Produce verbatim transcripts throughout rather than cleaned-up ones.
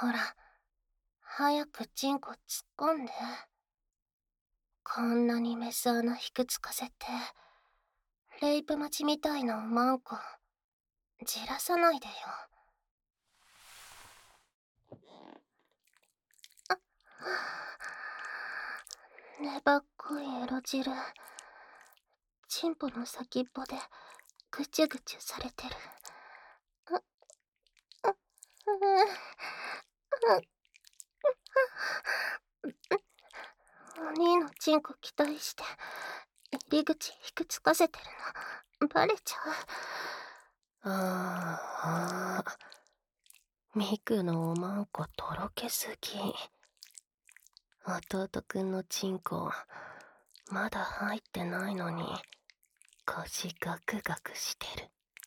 ほら、早くチンコ突っ込んで。こんなにメス穴ひくつかせて、レイプ待ちみたいなおまんこ、じらさないでよ。あ、粘っこいエロ汁、チンポの先っぽでぐちゅぐちゅされてる。あ、あ、ううお兄のチンコ期待して入り口ひくつかせてるのバレちゃう。ああ、ミクのおまんことろけすぎ。弟くんのチンコまだ入ってないのに腰ガクガクしてる。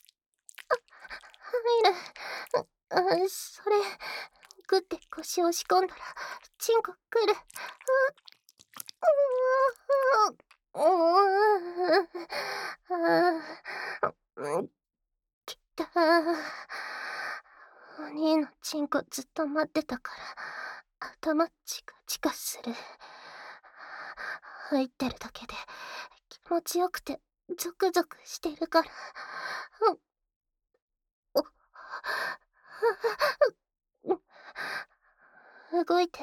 あ、入る。あ、それグッて腰押し込んだらチンコくる。うううきたー。お兄のチンコずっと待ってたから頭チカチカする。入ってるだけで気持ちよくてゾクゾクしてるから。お動いて。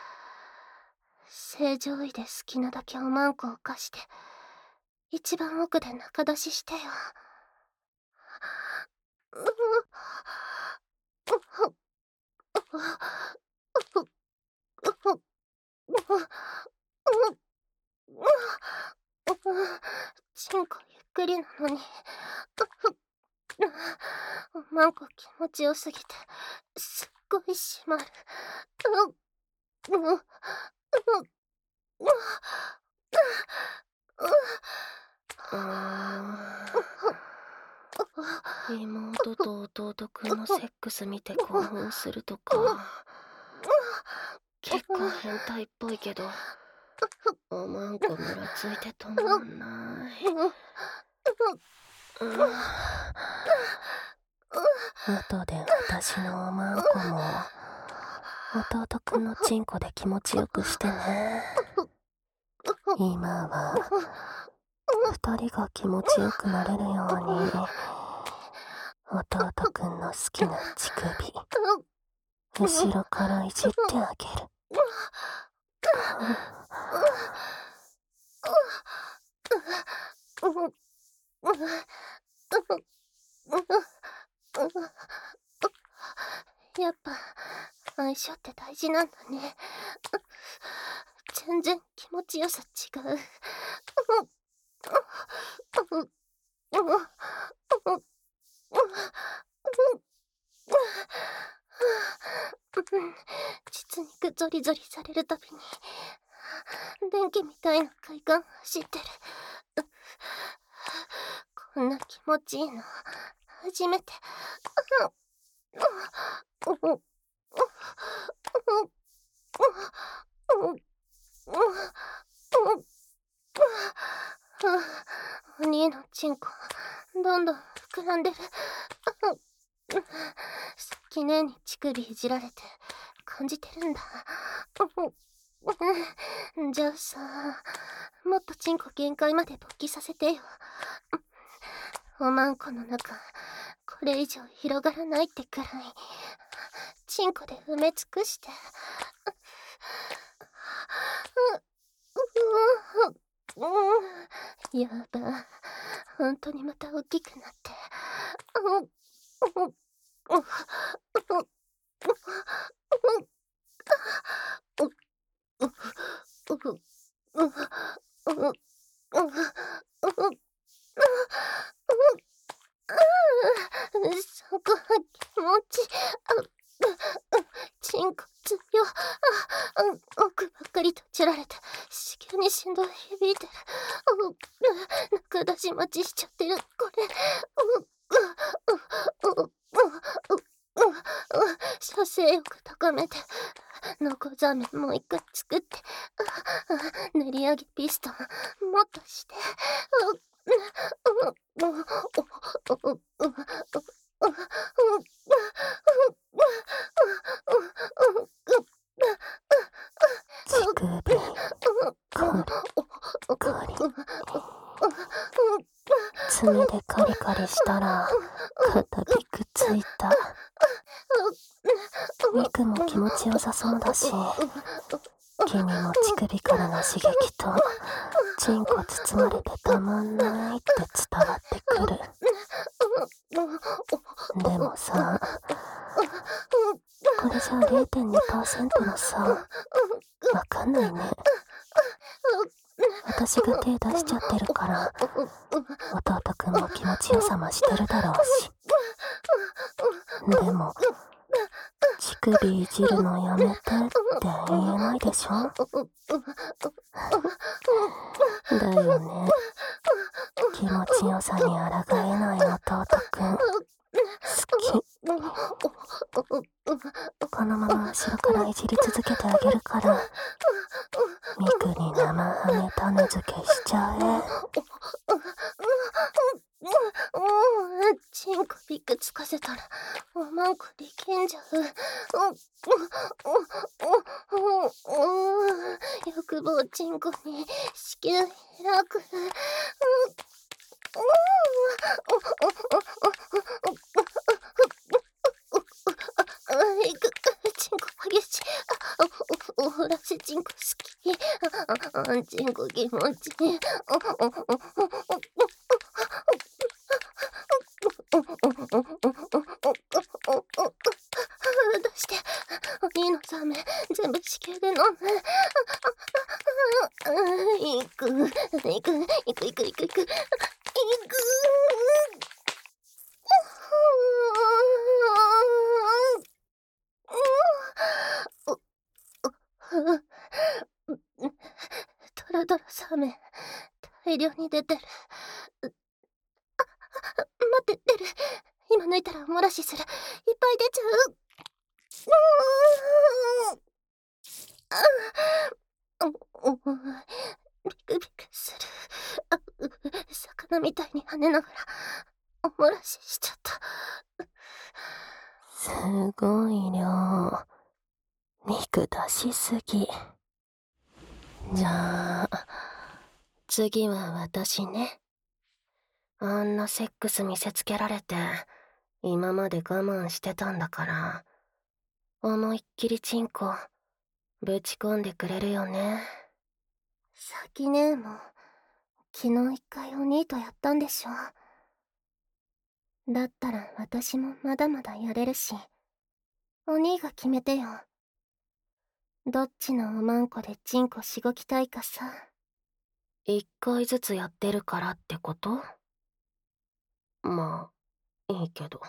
正常位で好きなだけおまんこを貸して一番奥で中出ししてよ。チンコゆっくりなのにおまんこ気持ちよすぎてすっごい締まる。妹と弟くんのセックス見て興奮するとか結構変態っぽいけどおまんこむらついて止まんない。後で私のおまんこも弟くんのチンコで気持ちよくしてね。今は二人が気持ちよくなれるように弟くんの好きな乳首後ろからいじってあげる。やっぱ相性って大事なんだね。全然気持ちよさ違う。実肉ゾリゾリされるたびに電気みたいな快感走ってる。こんな気持ちいいの初めて。お兄のチンコどんどん膨らんでる。さっきねに乳首いじられて感じてるんだ。じゃあさ、もっとチンコ限界まで勃起させてよ。おまんこの中これ以上広がらないってくらいチンコで埋め尽くして。やば、本当にまた大きくなって。そこは気持ち。チンコ強。奥ばっかりとちられて子宮に振動響いてる。中出し待ちしちゃってるこれ。射精欲高めてのこざめもう一回作って練り上げピストンもっとして。 炭でカリカリしたら肩びくついた。ミクも気持ちよさそうだし、君も乳首からの刺激とチンコ包まれてたまんないって伝わってくる。でもさ、これじゃ れいてんにパーセント の差わかんないね。私が手出しちゃってるから弟くんも気持ちよさ増してるだろうし。でも乳首いじるのやめてって言えないでしょ。だよね。気持ちよさに抗えない弟くん好き。このまま後ろからいじり続けてあげるから、ミクに生ハゲ種付けしちゃえ。 チンコびくつかせたらおまんこ力んじゃう。欲望チンコに子宮開く。いくチンコ激しい。おふらせチンコ好き。チンコ気持ちいい。出して、お兄のザメ全部子宮で飲む。いくいくいくいくいくいくいく。ドラドラサメ大量に出てる。待って出る。今抜いたらお漏らしする。いっぱい出ちゃう。ビクビクする。魚みたいに跳ねながらお漏らししちゃった。 すごい量。ミク出しすぎ。じゃあ次は私ね。あんなセックス見せつけられて今まで我慢してたんだから、思いっきりチンコぶち込んでくれるよね。 先ねも昨日一回お兄とやったんでしょ。だったら私もまだまだやれるし、お兄が決めてよ。どっちのおまんこでチンコしごきたいかさ。 一回ずつやってるからってこと？まあいいけど。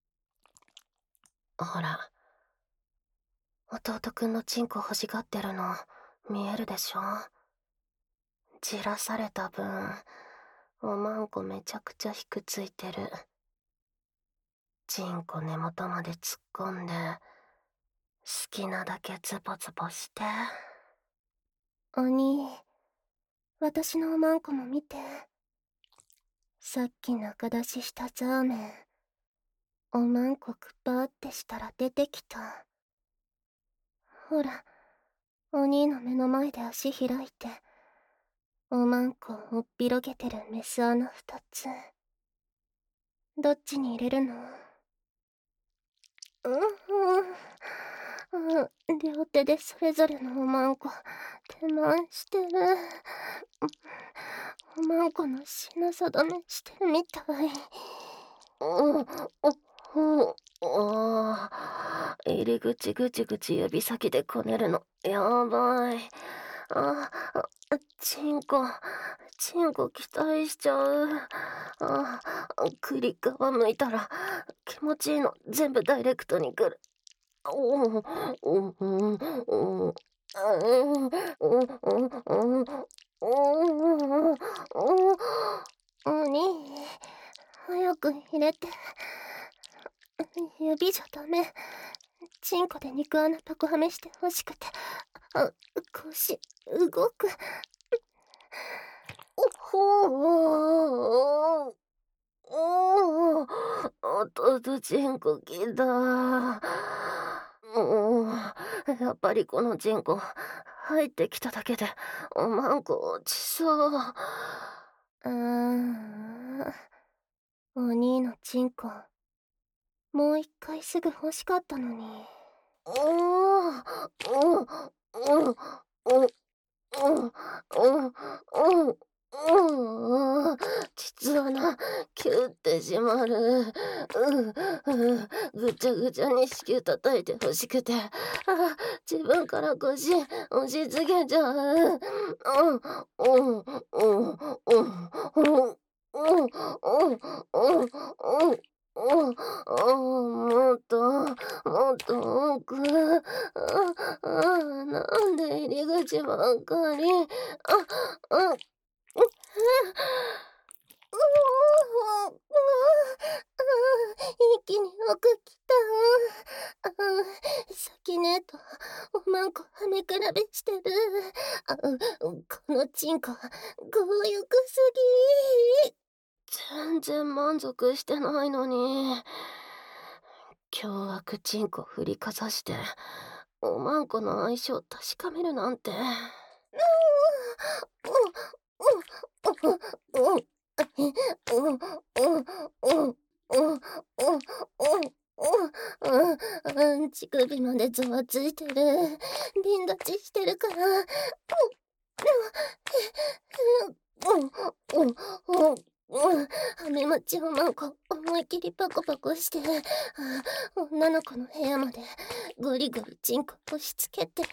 ほら、弟くんのチンコ欲しがってるの見えるでしょ。じらされた分おまんこめちゃくちゃひくついてる。チンコ根元まで突っ込んで好きなだけズボズボして。 お兄、私のおまんこも見て。さっき中出ししたザーメン、おまんこくぱーってしたら出てきた。ほら、お兄の目の前で足開いておまんこをおっぴろげてるメス穴二つ。どっちに入れるの？うんうん、両手でそれぞれのおまんこ手満してる。おまんこの品定めしてるみたい。 うん、おあ入り口ぐちぐち指先でこねるのやばい。あチンコチンコ期待しちゃう。あ栗皮むいたら気持ちいいの全部ダイレクトにくる。おおおおおお兄、早く入れて。指じゃダメ。チンコで肉穴タコはめしてほしくて。あ、腰動く。おほーおー弟チンコきだ。もうやっぱりこのチンコ入ってきただけでおまんこ落ちそう。うーん、 お兄のチンコ、もう一回すぐ欲しかったのに。 うーん、うん、うん、うん、うん、うん、うん、うん、実はな、キュってしまる。うん、うん、ぐちゃぐちゃに子宮叩いて欲しくて、あ、自分から腰押し付けちゃう。うん、うん、うん、うん、うん、うん、うん、うん、うん、うん、うん、もっと、もっと奥、ああ、なんで入り口ばっかり、あ、あ、う、ううう一気に奥来た。あ、先ねとおまんこはめ比べしてる。あ、このチンコ強欲すぎ。 全然満足してないのに。凶悪チンコ振りかざして、おまんこの相性確かめるなんて。 乳首までざわついてる。ビン立ちしてるから。はめまちをなんか思い切りパコパコして、女の子の部屋までゴリゴリチンコ押し付けて、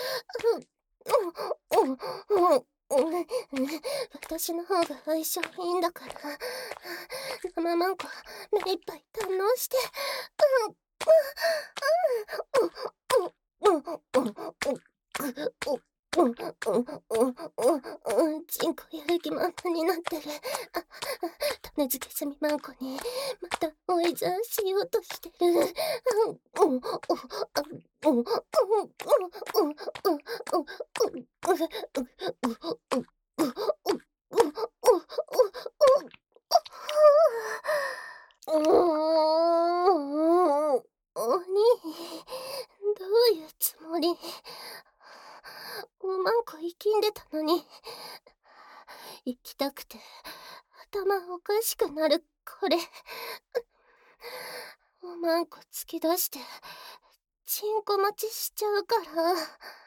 私の方が相性いいんだから、生マンコ目いっぱい堪能して、チンコやる気満々になってる。種付けすみまんこにまた追いざしようとしてる。おに、どういうつもり？おまんこ生きんでたのに、行きたくて頭おかしくなるこれ。おまんこ突き出してチンコ待ちしちゃうから。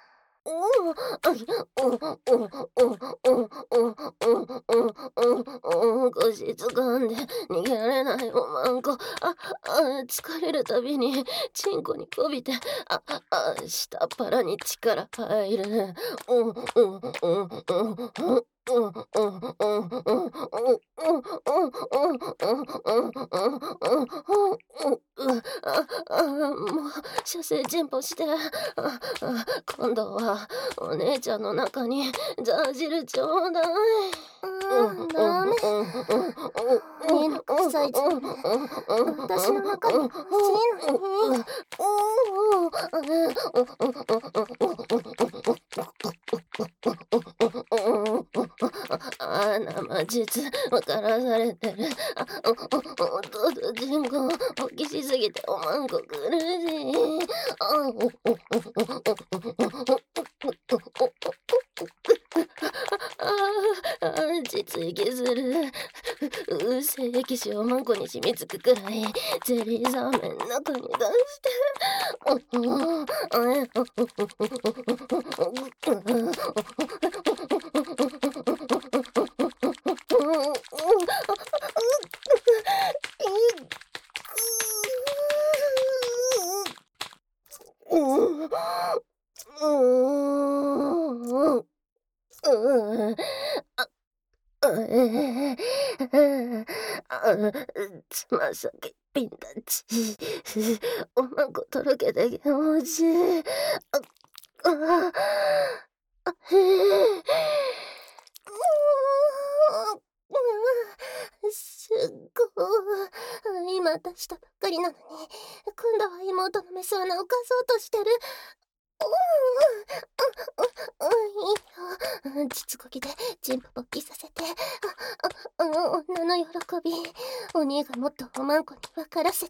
腰掴んで逃げられないおまんこ。あ、あ、疲れるたびにチンコにこびて、あ、あ、下っ腹に力入る。うんうんうんうんうんうんうんうんうんうんああ、もう射精進歩して、ああ、今度はお姉ちゃんの中にザー汁ちょうだい。 うーん、ダメ。鬼の臭い爪、私の中に欲しいのに。 あ、生実分からされてる。あ、お、お、おとと人口大きしすぎておまんこ苦しい。あ、お、お、お、お、お、ああ、実息する。う、精液腫をまんこに染みつくくらいゼリーザーメン中に出して。お、お、あ、つま先ピン立ち。おまんことろけて気持ちいい。あ、あ、あ、へえ。 すっごい。今出したばっかりなのに、今度は妹のメス穴を貸そうとしてる。いいよ。実こぎでチンポ勃起させて、あ、あ、女の喜び、お兄がもっとおまんこに分からせて。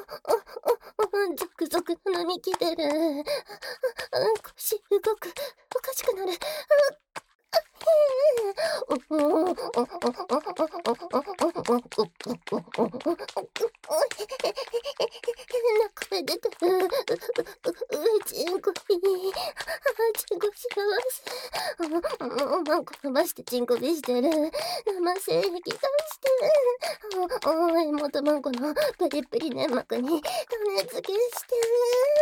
ゾクゾクのみき出る。腰動く。 声出てる。うちんこピー。ちんこ幸せ。もうマンコ伸ばしてちんこびしてる。生精液出して。おい、元マンコのプリプリ粘膜に種付けしてる。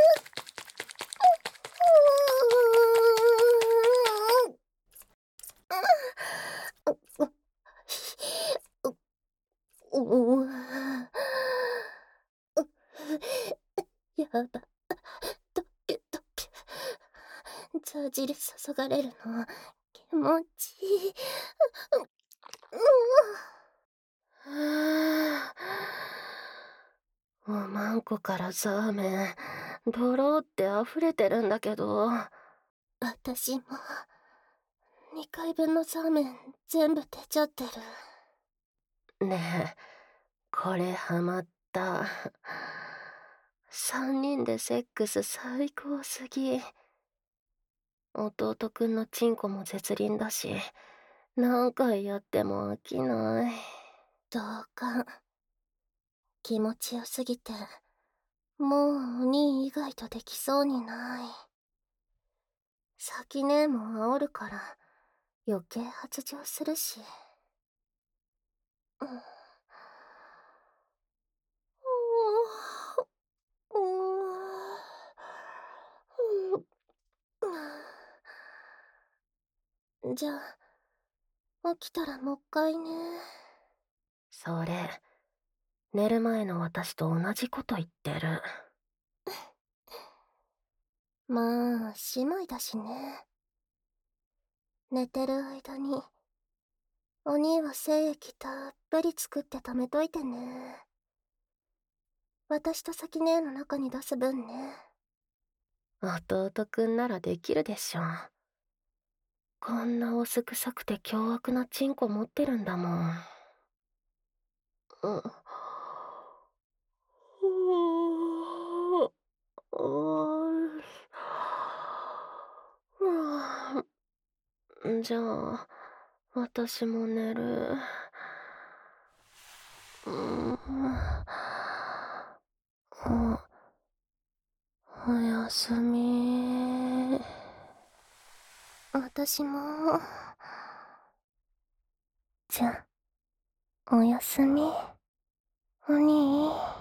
やだ。ドキドキ。ジャージで注がれるの気持ちいい。 おまんこからザーメン、ドローって溢れてるんだけど。 私も、にかいぶんのザーメン全部出ちゃってる。ねえ、これハマった。三人でセックス最高すぎ。弟くんのチンコも絶倫だし、何回やっても飽きない。 同感。気持ちよすぎて、もうお兄以外とできそうにない。先ねも煽るから余計発情するし。うん。じゃあ、起きたらもう一回ね。 それ、寝る前の私と同じこと言ってる。 まあ、姉妹だしね。寝てる間に、お兄は精液たっぷり作って貯めといてね。私と咲姉の中に出す分ね。 弟くんならできるでしょ。こんなオス臭くて凶悪なチンコ持ってるんだもん。うんじゃあ、私も寝る。うん。おやすみ。 私も。じゃ、おやすみ、お兄。